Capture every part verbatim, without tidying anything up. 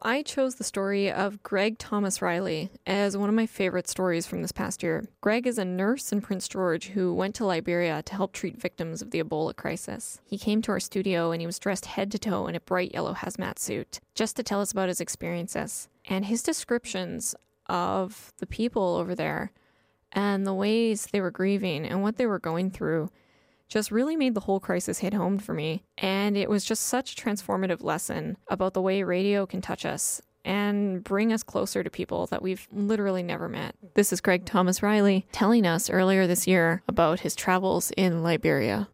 I chose the story of Greg Thomas Riley as one of my favorite stories from this past year. Greg is a nurse in Prince George who went to Liberia to help treat victims of the Ebola crisis. He came to our studio and he was dressed head to toe in a bright yellow hazmat suit just to tell us about his experiences. And his descriptions of the people over there and the ways they were grieving and what they were going through just really made the whole crisis hit home for me. And it was just such a transformative lesson about the way radio can touch us and bring us closer to people that we've literally never met. This is Greg Thomas Riley telling us earlier this year about his travels in Liberia.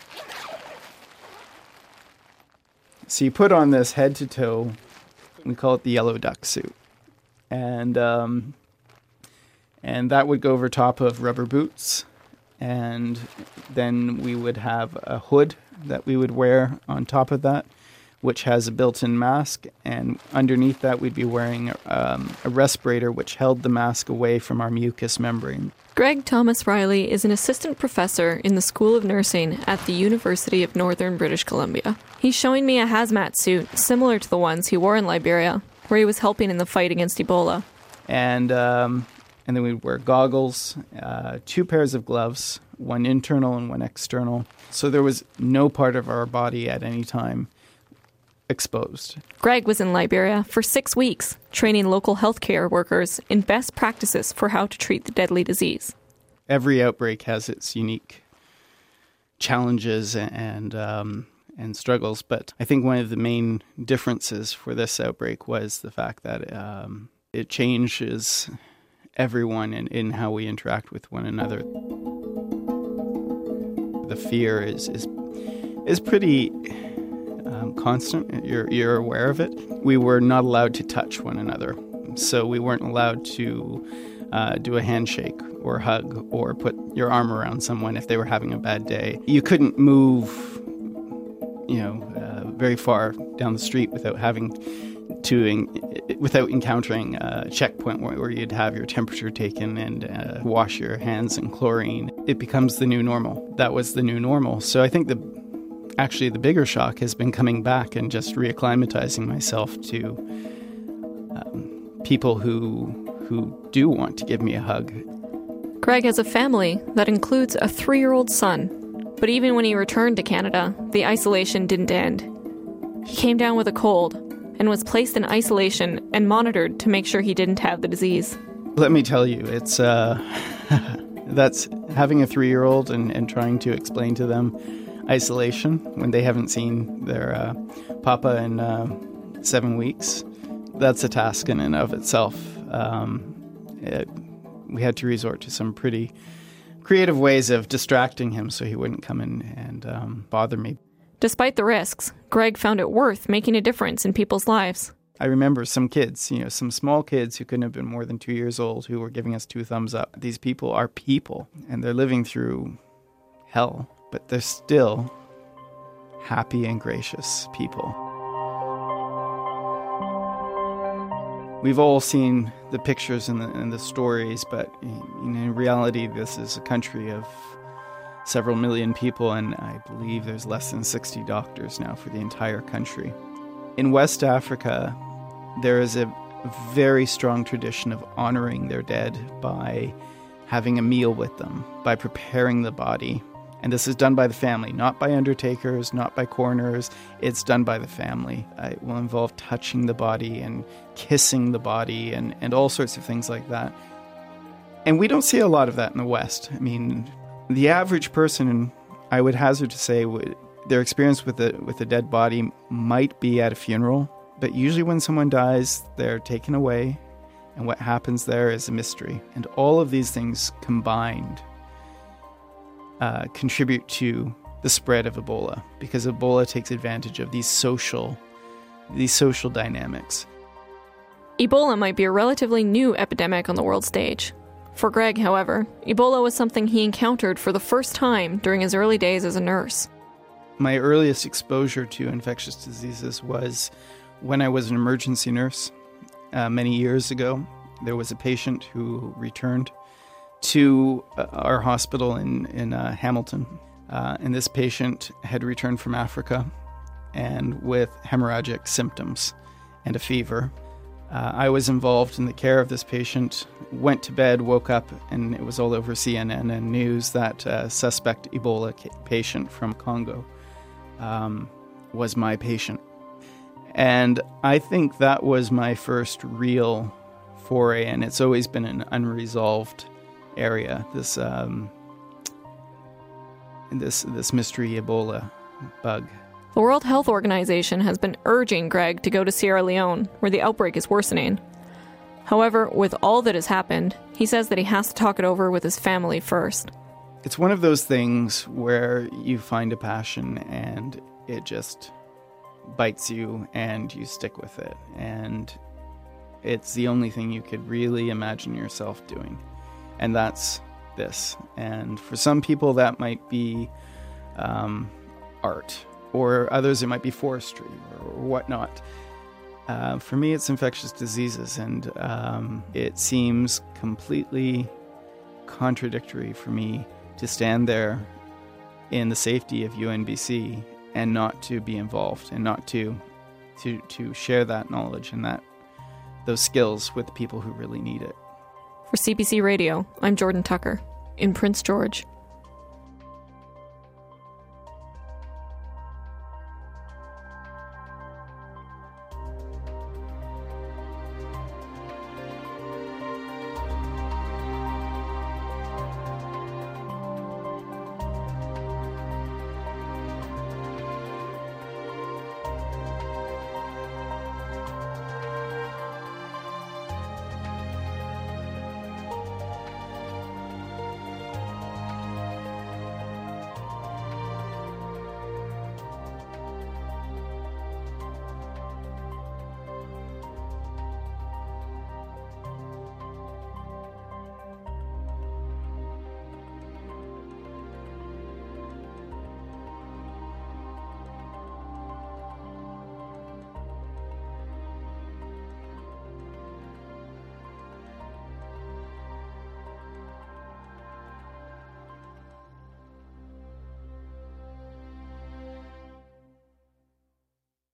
So you put on this head-to-toe, we call it the yellow duck suit. And, um, and that would go over top of rubber boots. And then we would have a hood that we would wear on top of that, which has a built-in mask. And underneath that, we'd be wearing um, a respirator, which held the mask away from our mucous membrane. Greg Thomas Riley is an assistant professor in the School of Nursing at the University of Northern British Columbia. He's showing me a hazmat suit similar to the ones he wore in Liberia, where he was helping in the fight against Ebola. And... Um, And then we'd wear goggles, uh, two pairs of gloves, one internal and one external. So there was no part of our body at any time exposed. Greg was in Liberia for six weeks, training local healthcare workers in best practices for how to treat the deadly disease. Every outbreak has its unique challenges and um, and struggles, but I think one of the main differences for this outbreak was the fact that um, it changes everyone in, in how we interact with one another. The fear is is is pretty um, constant. You're you're aware of it. We were not allowed to touch one another, so we weren't allowed to uh, do a handshake or hug or put your arm around someone if they were having a bad day. You couldn't move, you know, uh, very far down the street without having to in, without encountering a checkpoint where, where you'd have your temperature taken and uh, wash your hands in chlorine. It becomes the new normal. That was the new normal. So I think the actually the bigger shock has been coming back and just reacclimatizing myself to um, people who who do want to give me a hug. Greg has a family that includes a three-year-old son. But even when he returned to Canada, the isolation didn't end. He came down with a cold and was placed in isolation and monitored to make sure he didn't have the disease. Let me tell you, it's uh, that's having a three-year-old and, and trying to explain to them isolation when they haven't seen their uh, papa in uh, seven weeks. That's a task in and of itself. Um, it, we had to resort to some pretty creative ways of distracting him so he wouldn't come in and um, bother me. Despite the risks, Greg found it worth making a difference in people's lives. I remember some kids, you know, some small kids who couldn't have been more than two years old who were giving us two thumbs up. These people are people, and they're living through hell, but they're still happy and gracious people. We've all seen the pictures and the, and the stories, but in reality, this is a country of several million people, and I believe there's less than sixty doctors now for the entire country. In West Africa, there is a very strong tradition of honoring their dead by having a meal with them, by preparing the body. And this is done by the family, not by undertakers, not by coroners. It's done by the family. It will involve touching the body and kissing the body and, and all sorts of things like that. And we don't see a lot of that in the West. I mean, the average person, I would hazard to say, would, their experience with a with a dead body might be at a funeral, but usually when someone dies, they're taken away, and what happens there is a mystery. And all of these things combined uh, contribute to the spread of Ebola, because Ebola takes advantage of these social, these social dynamics. Ebola might be a relatively new epidemic on the world stage. For Greg, however, Ebola was something he encountered for the first time during his early days as a nurse. My earliest exposure to infectious diseases was when I was an emergency nurse uh, many years ago. There was a patient who returned to uh, our hospital in, in uh, Hamilton. Uh, and this patient had returned from Africa and with hemorrhagic symptoms. and a fever. Uh, I was involved in the care of this patient, went to bed, woke up, and it was all over C N N and news that a suspect Ebola patient from Congo um, was my patient. And I think that was my first real foray, and it's always been an unresolved area, this um, this this mystery Ebola bug. The World Health Organization has been urging Greg to go to Sierra Leone, where the outbreak is worsening. However, with all that has happened, he says that he has to talk it over with his family first. It's one of those things where you find a passion and it just bites you and you stick with it. And it's the only thing you could really imagine yourself doing. And that's this. And for some people that might be um, art. Or others, it might be forestry or whatnot. Uh, for me, it's infectious diseases, and um, it seems completely contradictory for me to stand there in the safety of U N B C and not to be involved and not to to to share that knowledge and that those skills with the people who really need it. For C B C Radio, I'm Jordan Tucker in Prince George.